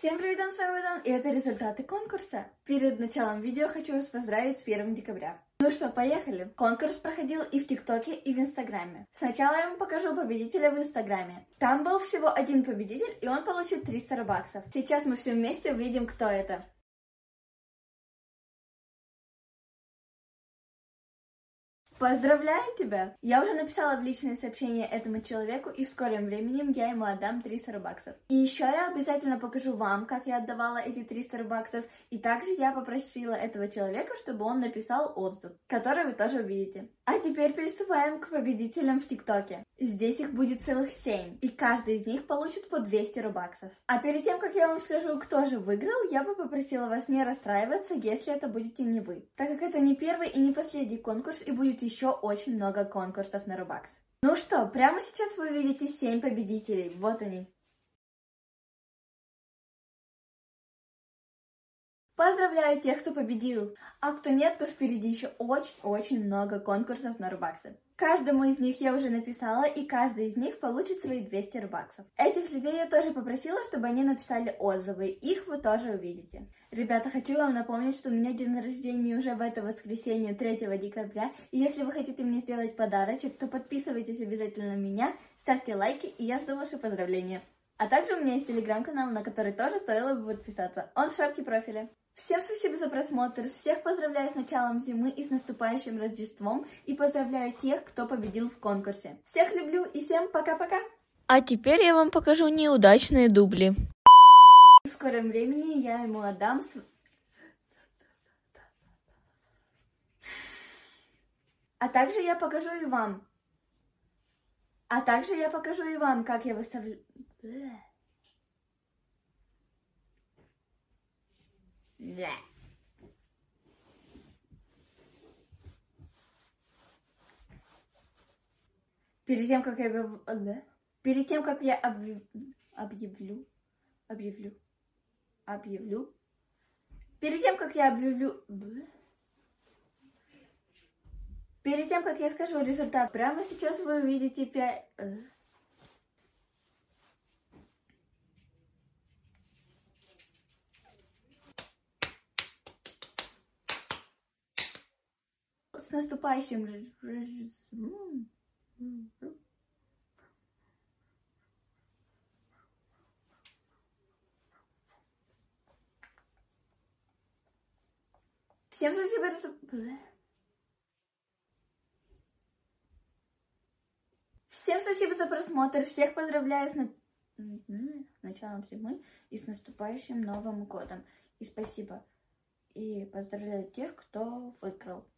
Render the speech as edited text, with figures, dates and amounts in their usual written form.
Всем привет, с вами Богдан, и это результаты конкурса. Перед началом видео хочу вас поздравить с 1 декабря. Ну что, поехали. Конкурс проходил и в ТикТоке, и в Инстаграме. Сначала я вам покажу победителя в Инстаграме. Там был всего один победитель, и он получил 300 робаксов. Сейчас мы все вместе увидим, кто это. Поздравляю тебя! Я уже написала в личное сообщение этому человеку, и в скором времени я ему отдам 300 робаксов. И еще я обязательно покажу вам, как я отдавала эти 300 робаксов, и также я попросила этого человека, чтобы он написал отзыв, который вы тоже увидите. А теперь приступаем к победителям в ТикТоке. Здесь их будет целых 7, и каждый из них получит по 200 робаксов. А перед тем, как я вам скажу, кто же выиграл, я бы попросила вас не расстраиваться, если это будете не вы, так как это не первый и не последний конкурс, и будет еще очень много конкурсов на робакс. Ну что, прямо сейчас вы увидите 7 победителей, вот они. Поздравляю тех, кто победил, а кто нет, то впереди еще очень много конкурсов на робаксы. Каждому из них я уже написала, и каждый из них получит свои 200 робаксов. Этих людей я тоже попросила, чтобы они написали отзывы, их вы тоже увидите. Ребята, хочу вам напомнить, что у меня день рождения уже в это воскресенье, 3 декабря, и если вы хотите мне сделать подарочек, то подписывайтесь обязательно на меня, ставьте лайки, и я жду ваши поздравления. А также у меня есть телеграм-канал, на который тоже стоило бы подписаться, он в шапке профиля. Всем спасибо за просмотр, всех поздравляю с началом зимы и с наступающим Рождеством, и поздравляю тех, кто победил в конкурсе. Всех люблю и всем пока-пока! А теперь я вам покажу неудачные дубли. В скором времени я ему отдам... А также я покажу и вам, как я выставляю... Перед тем, как я объявлю, перед тем, как я скажу результат, прямо сейчас вы увидите 5... С наступающим... Всем спасибо за... Всем спасибо за просмотр, всех поздравляю с началом зимы и с наступающим Новым годом. И спасибо. И поздравляю тех, кто выиграл.